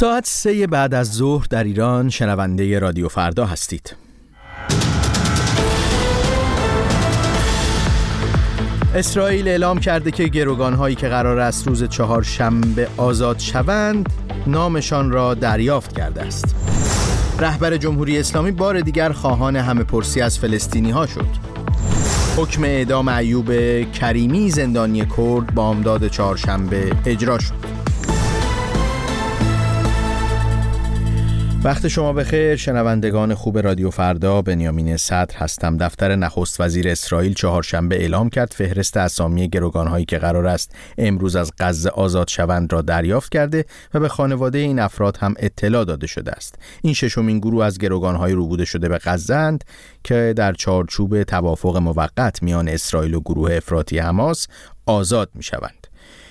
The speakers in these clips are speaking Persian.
ساعت 3 بعد از ظهر در ایران شنونده رادیو فردا هستید. اسرائیل اعلام کرده که گروگان‌هایی که قرار است روز چهارشنبه آزاد شوند نامشان را دریافت کرده است. رهبر جمهوری اسلامی بار دیگر خواهان همه‌پرسی از فلسطینی‌ها شد. حکم اعدام ایوب کریمی زندانی کرد بامداد چهارشنبه اجرا شد. وقت شما بخیر شنوندگان خوب رادیو فردا، بنیامین صدر هستم. دفتر نخست وزیر اسرائیل چهارشنبه اعلام کرد فهرست اسامی گروگان‌هایی که قرار است امروز از غزه آزاد شوند را دریافت کرده و به خانواده این افراد هم اطلاع داده شده است. این ششمین گروه از گروگان‌های ربوده شده به غزه اند که در چارچوب توافق موقت میان اسرائیل و گروه افراطی حماس آزاد می‌شوند.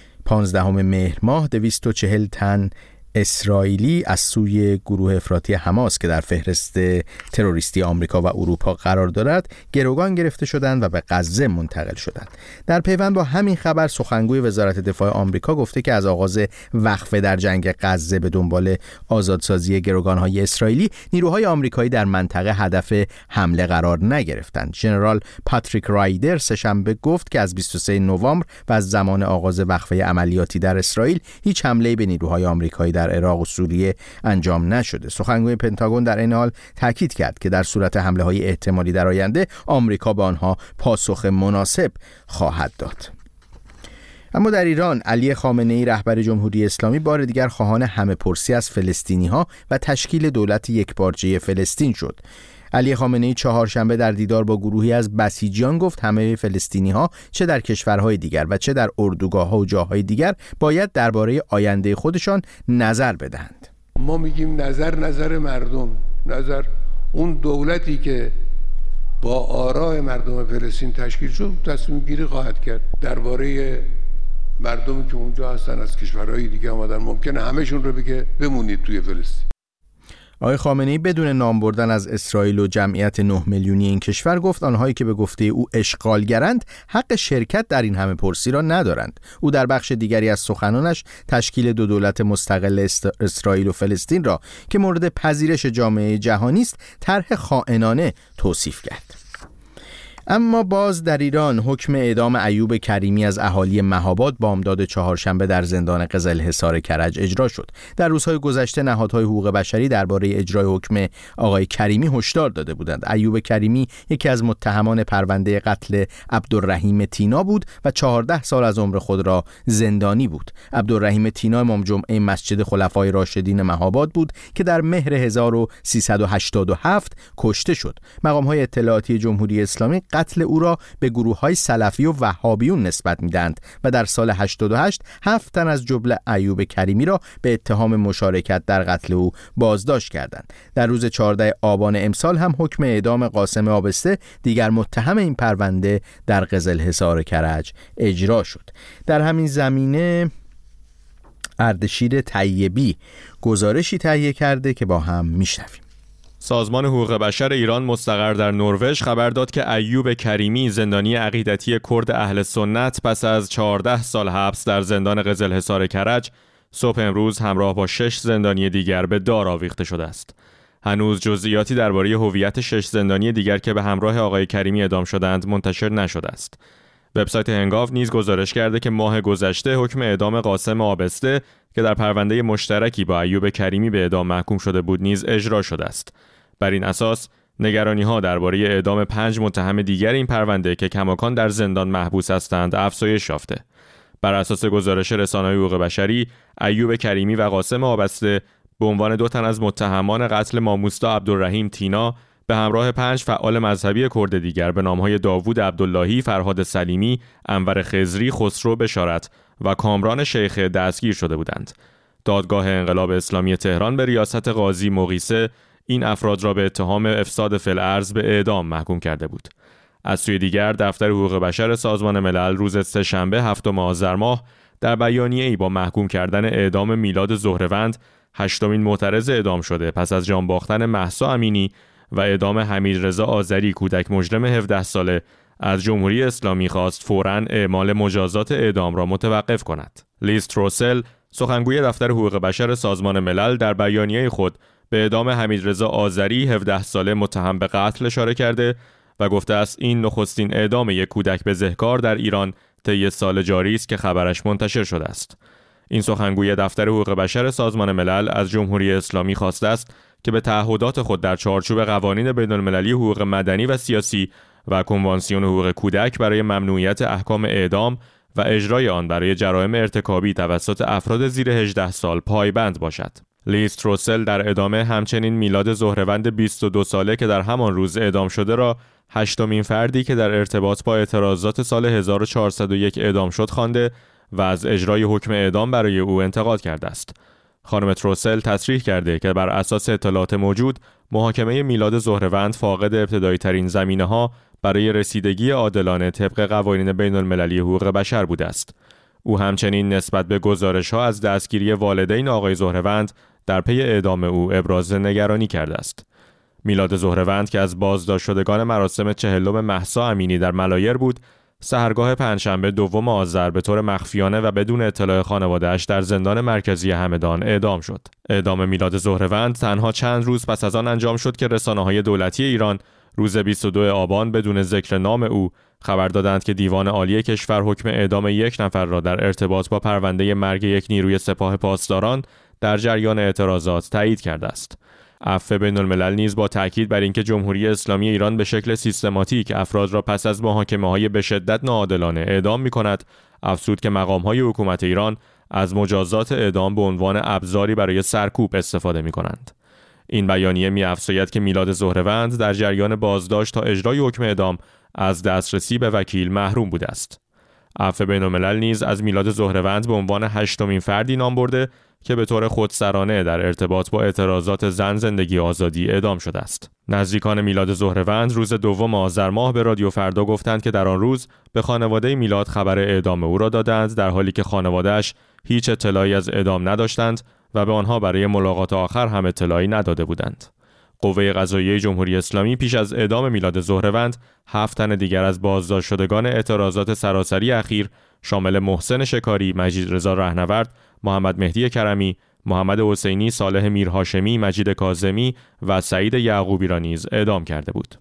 15 مهر ماه 240 تن اسرائیلی از سوی گروه افراطی حماس که در فهرست تروریستی آمریکا و اروپا قرار دارد گروگان گرفته شدند و به غزه منتقل شدند. در پیوند با همین خبر سخنگوی وزارت دفاع آمریکا گفته که از آغاز وقفه در جنگ غزه به دنبال آزادسازی گروگان‌های اسرائیلی نیروهای آمریکایی در منطقه هدف حمله قرار نگرفتند. ژنرال پاتریک رایدر سه‌شنبه گفت که از 23 نوامبر و از زمان آغاز وقفه عملیاتی در اسرائیل هیچ حمله‌ای به نیروهای آمریکایی در عراق و سوریه انجام نشده. سخنگوی پنتاگون در این حال تاکید کرد که در صورت حمله‌های احتمالی در آینده آمریکا به آنها پاسخ مناسب خواهد داد. اما در ایران علی خامنه‌ای رهبر جمهوری اسلامی بار دیگر خواهان همه‌پرسی از فلسطینی‌ها و تشکیل دولت یکپارچه فلسطین شد. علی خامنه‌ای چهارشنبه در دیدار با گروهی از بسیجیان گفت همه فلسطینی‌ها چه در کشورهای دیگر و چه در اردوگاه‌ها و جاهای دیگر باید درباره آینده خودشان نظر بدهند. ما میگیم نظر مردم، نظر اون دولتی که با آراء مردم فلسطین تشکیل شد تصمیم گیری خواهد کرد درباره مردمی که اونجا هستن از کشورهای دیگه آمدن. ممکنه همه‌شون رو بگه بمونید توی فلسطین. آقای خامنه‌ای بدون نام بردن از اسرائیل و جمعیت 9 میلیونی این کشور گفت آنهایی که به گفته او اشغالگرند حق شرکت در این همه‌پرسی را ندارند. او در بخش دیگری از سخنانش تشکیل دو دولت مستقل اسرائیل و فلسطین را که مورد پذیرش جامعه جهانی است طرح خائنانه توصیف کرد. اما باز در ایران حکم اعدام ایوب کریمی از اهالی مهاباد بامداد چهارشنبه در زندان قزلحصار کرج اجرا شد. در روزهای گذشته نهادهای حقوق بشری درباره اجرای حکم آقای کریمی هشدار داده بودند. ایوب کریمی یکی از متهمان پرونده قتل عبدالرحیم تینا بود و 14 سال از عمر خود را زندانی بود. عبدالرحیم تینا امام جمعه مسجد خلفای راشدین مهاباد بود که در مهر 1387 کشته شد. مقام‌های اطلاعاتی جمهوری اسلامی قتل او را به گروه‌های سلفی و وهابیون نسبت می‌دهند و در سال 88 7 تن از جمله ایوب کریمی را به اتهام مشارکت در قتل او بازداشت کردند. در روز 14 آبان امسال هم حکم اعدام قاسم آبسته دیگر متهم این پرونده در قزلحصار کرج اجرا شد. در همین زمینه اردشیر طیبی گزارشی تهیه کرده که با هم میشنویم. سازمان حقوق بشر ایران مستقر در نروژ خبر داد که ایوب کریمی زندانی عقیدتی کرد اهل سنت پس از 14 سال حبس در زندان قزلحصار کرج صبح امروز همراه با 6 زندانی دیگر به دار آویخته شده است. هنوز جزئیاتی درباره هویت 6 زندانی دیگر که به همراه آقای کریمی اعدام شدند منتشر نشده است. وبسایت هنگاو نیز گزارش کرده که ماه گذشته حکم اعدام قاسم آبسته که در پرونده مشترکی با ایوب کریمی به اعدام محکوم شده بود نیز اجرا شده است. بر این اساس نگرانی‌ها درباره اعدام 5 متهم دیگر این پرونده که کماکان در زندان محبوس هستند افزایش یافته. بر اساس گزارش رسانه‌های حقوق بشری، ایوب کریمی و قاسم آبسته به عنوان 2 تن از متهمان قتل ماموستا عبدالرحیم تینا به همراه 5 فعال مذهبی کرد دیگر به نام‌های داوود عبداللهی، فرهاد سلیمی، انور خضری، خسرو بشارت و کامران شیخ دستگیر شده بودند. دادگاه انقلاب اسلامی تهران به ریاست قاضی مقیسه این افراد را به اتهام افساد فی الارض به اعدام محکوم کرده بود. از سوی دیگر دفتر حقوق بشر سازمان ملل روز سه‌شنبه 7 آذر ماه در بیانیه‌ای با محکوم کردن اعدام میلاد زهروند 8مین معترض اعدام شده پس از جان باختن مهسا امینی و اعدام حمیدرضا آذری کودک مجرم 17 ساله از جمهوری اسلامی خواست فوراً اعمال مجازات اعدام را متوقف کند. لیز تروسل سخنگوی دفتر حقوق بشر سازمان ملل در بیانیه خود به اعدام حمیدرضا آذری 17 ساله متهم به قتل اشاره کرده و گفته است این نخستین اعدام یک کودک بزهکار در ایران طی سال جاری است که خبرش منتشر شده است. این سخنگوی دفتر حقوق بشر سازمان ملل از جمهوری اسلامی خواسته است که به تعهدات خود در چارچوب قوانین بین‌المللی حقوق مدنی و سیاسی و کنوانسیون حقوق کودک برای ممنوعیت احکام اعدام و اجرای آن برای جرایم ارتکابی توسط افراد زیر 18 سال پایبند باشد. لیز تروسل در ادامه همچنین میلاد زهره‌وند 22 ساله که در همان روز اعدام شده را هشتمین فردی که در ارتباط با اعتراضات سال 1401 اعدام شد خوانده و از اجرای حکم اعدام برای او انتقاد کرده است. خانم تروسل تصریح کرده که بر اساس اطلاعات موجود محاکمه میلاد زهره‌وند فاقد ابتدایی ترین زمینه‌ها برای رسیدگی عادلانه طبق قوانین بین‌المللی حقوق بشر بوده است. او همچنین نسبت به گزارش‌ها از دستگیری والدین آقای زهره‌وند در پی اعدام او ابراز نگرانی کرده است. میلاد زهره‌وند که از بازداشت شدگان مراسم 40 مهسا امینی در ملایر بود، سحرگاه پنجشنبه 2 آذر به طور مخفیانه و بدون اطلاع خانواده‌اش در زندان مرکزی همدان اعدام شد. اعدام میلاد زهره‌وند تنها چند روز پس از آن انجام شد که رسانه‌های دولتی ایران روز 22 آبان بدون ذکر نام او خبر دادند که دیوان عالی کشور حکم اعدام 1 نفر را در ارتباط با پرونده مرگ یک نیروی سپاه پاسداران در جریان اعتراضات تایید کرده است. عفو بین‌الملل نیز با تاکید بر اینکه جمهوری اسلامی ایران به شکل سیستماتیک افراد را پس از محاکمه‌های به شدت ناعادلانه اعدام می‌کند، افزود که مقام‌های حکومت ایران از مجازات اعدام به عنوان ابزاری برای سرکوب استفاده می‌کنند. این بیانیه می‌افزاید که میلاد زهره‌وند در جریان بازداشت تا اجرای حکم اعدام از دسترسی به وکیل محروم بوده است. عفو بین‌الملل نیز از میلاد زهره‌وند به عنوان هشتمین فردی نام برده که به طور خودسرانه در ارتباط با اعتراضات زن زندگی آزادی اعدام شده است. نزدیکان میلاد زهره‌وند روز 2 آذر ماه به رادیو فردا گفتند که در آن روز به خانواده میلاد خبر اعدام او را دادند، در حالی که خانواده‌اش هیچ اطلاعی از اعدام نداشتند و به آنها برای ملاقات آخر هم اطلاعی نداده بودند. قوه قضاییه جمهوری اسلامی پیش از اعدام میلاد زهره‌وند 7 تن دیگر از بازداشت شدگان اعتراضات سراسری اخیر شامل محسن شکاری، مجید رضا رهنورد، محمد مهدی کرمی، محمد حسینی، صالح میرهاشمی، مجید کاظمی و سعید یعقوبی را نیز اعدام کرده بود.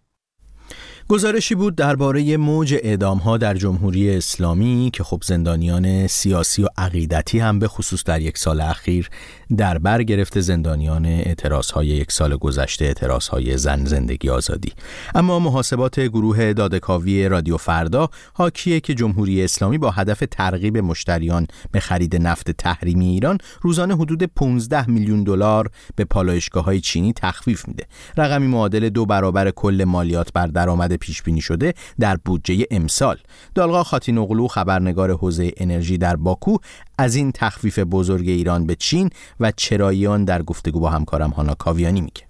گزارشی بود درباره موج اعدام‌ها در جمهوری اسلامی که خب زندانیان سیاسی و عقیدتی هم به خصوص در یک سال اخیر در بر گرفته زندانیان اعتراض‌های یک سال گذشته، اعتراض‌های زن زندگی آزادی. اما محاسبات گروه داده‌کاوی رادیو فردا حاکیه که جمهوری اسلامی با هدف ترغیب مشتریان به خرید نفت تحریمی ایران روزانه حدود 15 میلیون دلار به پالایشگاه‌های چینی تخفیف میده. رقمی معادل 2 برابر کل مالیات بر درآمد پیش بینی شده در بودجه امسال. دالغا خاتینوغلو، خبرنگار حوزه انرژی در باکو، از این تخفیف بزرگ ایران به چین و چرایی در گفتگو با همکارم هانا کاویانی میگه.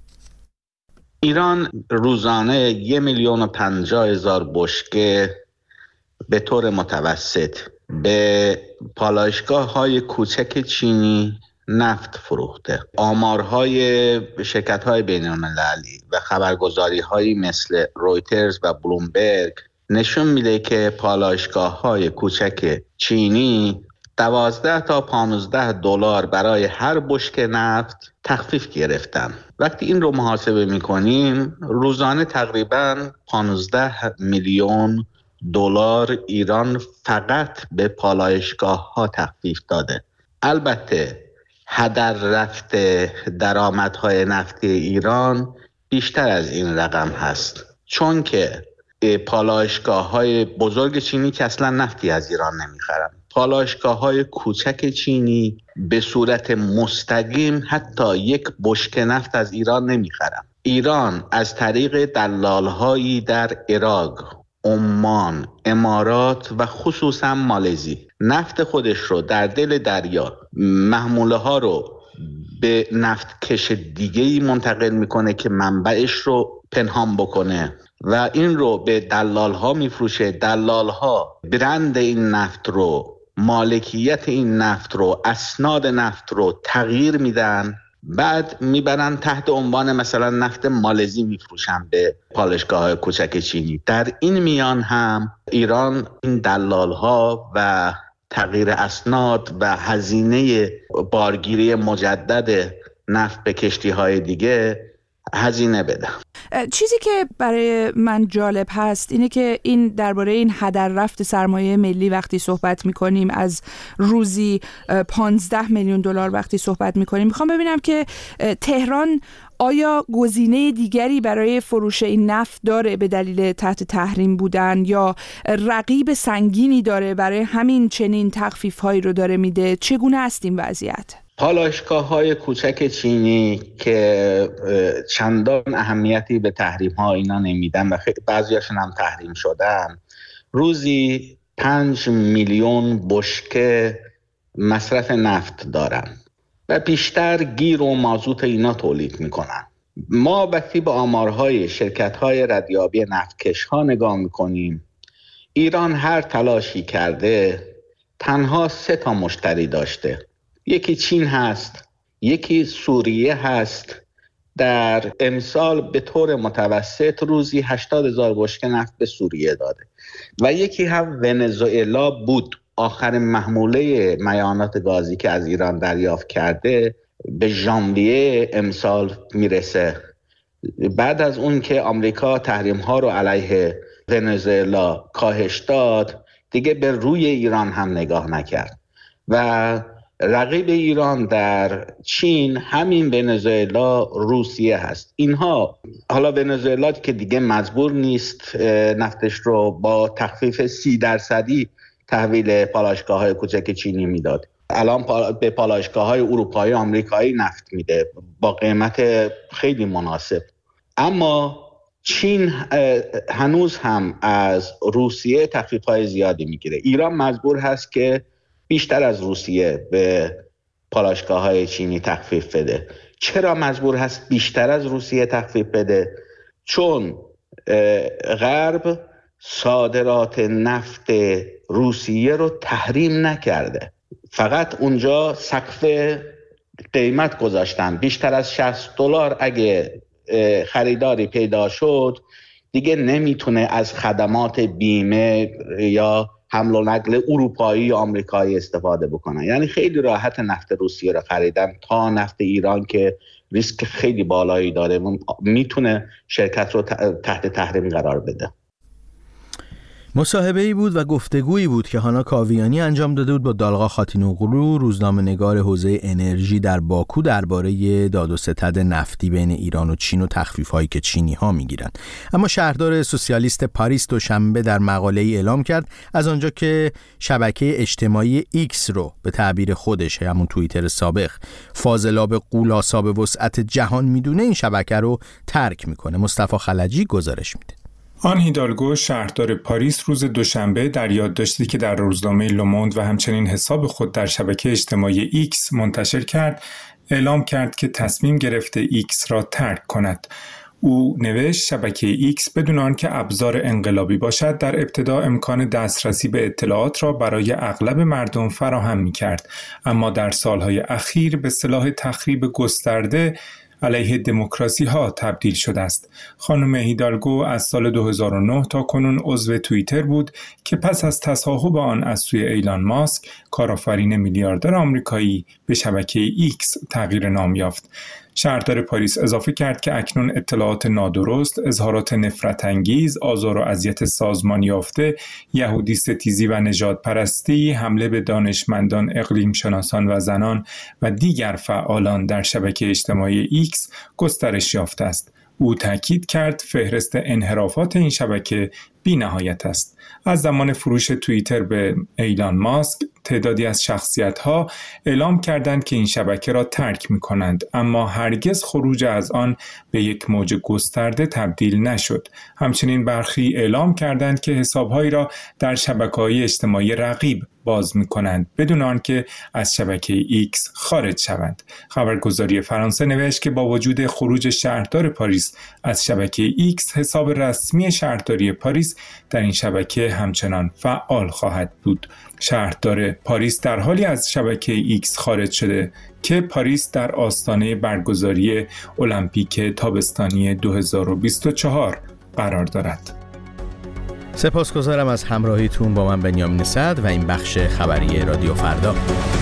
ایران روزانه 1,050,000 بشکه به طور متوسط به پالایشگاه‌های کوچک چینی نفت فروخته. آمارهای شرکت‌های بین‌المللی و خبرگزاری‌هایی مثل رویترز و بلومبرگ نشون میده که پالایشگاه‌های کوچک چینی 12 تا 15 دلار برای هر بشکه نفت تخفیف گرفتن. وقتی این رو محاسبه می‌کنیم روزانه تقریباً 15 میلیون دلار ایران فقط به پالایشگاه‌ها تخفیف داده. البته هدر رفته درآمدهای نفتی ایران بیشتر از این رقم هست، چون که پالایشگاه‌های بزرگ چینی که اصلا نفتی از ایران نمیخرن، پالایشگاه‌های کوچک چینی به صورت مستقیم حتی یک بشکه نفت از ایران نمیخرن. ایران از طریق دلال‌هایی در عراق، عمان، امارات و خصوصا مالزی نفت خودش رو در دل دریا، محموله ها رو به نفت کش دیگه‌ای منتقل میکنه که منبعش رو پنهان بکنه و این رو به دلال ها میفروشه. دلال ها برند این نفت رو، مالکیت این نفت رو، اسناد نفت رو تغییر میدن، بعد میبرن تحت عنوان مثلا نفت مالزی میفروشن به پالایشگاه‌های کوچک چینی. در این میان هم ایران این دلال‌ها و تغییر اسناد و هزینه بارگیری مجدد نفت به کشتی‌های دیگه هزینه بده. چیزی که برای من جالب هست اینه که این درباره این هدر رفت سرمایه ملی وقتی صحبت میکنیم، از روزی 15 میلیون دلار وقتی صحبت میکنیم، میخوام ببینم که تهران آیا گزینه دیگری برای فروش این نفت داره به دلیل تحت تحریم بودن، یا رقیب سنگینی داره برای همین چنین تخفیف‌هایی رو داره میده؟ چگونه است این وضعیت؟ پالایشگاه‌های کوچک چینی که چندان اهمیتی به تحریم‌ها اینا نمیدن و بعضیاشون هم تحریم شدن، روزی 5 میلیون بشکه مصرف نفت دارن و بیشتر گیر و مازوت اینا تولید میکنن. ما وقتی به آمارهای شرکت‌های ردیابی نفتکش‌ها نگاه میکنیم، ایران هر تلاشی کرده تنها 3 مشتری داشته. یکی چین هست، یکی سوریه هست. در امسال به طور متوسط روزی 80,000 بشکه نفت به سوریه داده و یکی هم ونزوئلا بود. آخرین محموله مایعات گازی که از ایران دریافت کرده به ژانویه امسال میرسه، بعد از اون که آمریکا تحریم ها رو علیه ونزوئلا کاهش داد، دیگه به روی ایران هم نگاه نکرد و رقیب ایران در چین همین ونزوئلا، روسیه هست. اینها حالا ونزوئلا که دیگه مجبور نیست نفتش رو با تخفیف 30% تحویل پالایشگاه‌های کوچک چینی میداد، الان به پالایشگاه‌های اروپایی آمریکایی نفت میده با قیمت خیلی مناسب. اما چین هنوز هم از روسیه تخفیف‌های زیادی میگیره. ایران مجبور هست که بیشتر از روسیه به پالایشگاه‌های چینی تخفیف بده. چرا مجبور هست بیشتر از روسیه تخفیف بده؟ چون غرب صادرات نفت روسیه رو تحریم نکرده، فقط اونجا سقف قیمت گذاشتن. بیشتر از $60 اگه خریداری پیدا شد دیگه نمیتونه از خدمات بیمه یا حمل و نقل اروپایی یا آمریکایی استفاده بکنن. یعنی خیلی راحت نفت روسیه رو خریدن تا نفت ایران که ریسک خیلی بالایی داره میتونه شرکت رو تحت تحریم قرار بده. مصاحبه‌ای بود و گفتگویی بود که هانا کاویانی انجام داده بود با دالغا خاتینوغلو، روزنامه‌نگار حوزه انرژی در باکو، درباره داد و ستد نفتی بین ایران و چین و تخفیف‌هایی که چینی‌ها می‌گیرند. اما شهردار سوسیالیست پاریس دوشنبه در مقاله‌ای اعلام کرد از آنجا که شبکه اجتماعی ایکس رو به تعبیر خودش، همون توییتر سابق، فاضلاب غول‌آسا وسعت جهان میدونه، این شبکه رو ترک میکنه. مصطفی خلجی گزارش میده. آن هیدالگو، شهردار پاریس، روز دوشنبه در یادداشتی که در روزنامه لوموند و همچنین حساب خود در شبکه اجتماعی ایکس منتشر کرد، اعلام کرد که تصمیم گرفته ایکس را ترک کند. او نوشت شبکه ایکس بدون آنکه ابزار انقلابی باشد در ابتدا امکان دسترسی به اطلاعات را برای اغلب مردم فراهم می‌کرد، اما در سالهای اخیر به سلاح تخریب گسترده علیه دموکراسی ها تبدیل شده است. خانم هیدالگو از سال 2009 تا کنون عضو توییتر بود که پس از تصاحب آن از سوی ایلان ماسک، کارآفرین میلیاردر آمریکایی، به شبکه ایکس تغییر نام یافت. شهردار پاریس اضافه کرد که اکنون اطلاعات نادرست، اظهارات نفرت انگیز، آزار و اذیت سازمان یافته، یهودی ستیزی و نژادپرستی، حمله به دانشمندان، اقلیم شناسان و زنان و دیگر فعالان در شبکه اجتماعی ایکس گسترش یافته است. او تاکید کرد فهرست انحرافات این شبکه بی نهایت است. از زمان فروش توییتر به ایلان ماسک، تعدادی از شخصیت‌ها اعلام کردند که این شبکه را ترک می‌کنند، اما هرگز خروج از آن به یک موج گسترده تبدیل نشد. همچنین برخی اعلام کردند که حساب‌هایی را در شبکه‌های اجتماعی رقیب باز می‌کنند بدون آنکه از شبکه ایکس خارج شوند. خبرگزاری فرانسه نوشت که با وجود خروج شهردار پاریس از شبکه ایکس، حساب رسمی شهرداری پاریس در این شبکه همچنان فعال خواهد بود. شهردار پاریس در حالی از شبکه ایکس خارج شده که پاریس در آستانه برگزاری المپیک تابستانی 2024 قرار دارد. سپاسگزارم از همراهیتون با من بنیامین صدر و این بخش خبری رادیو فردا.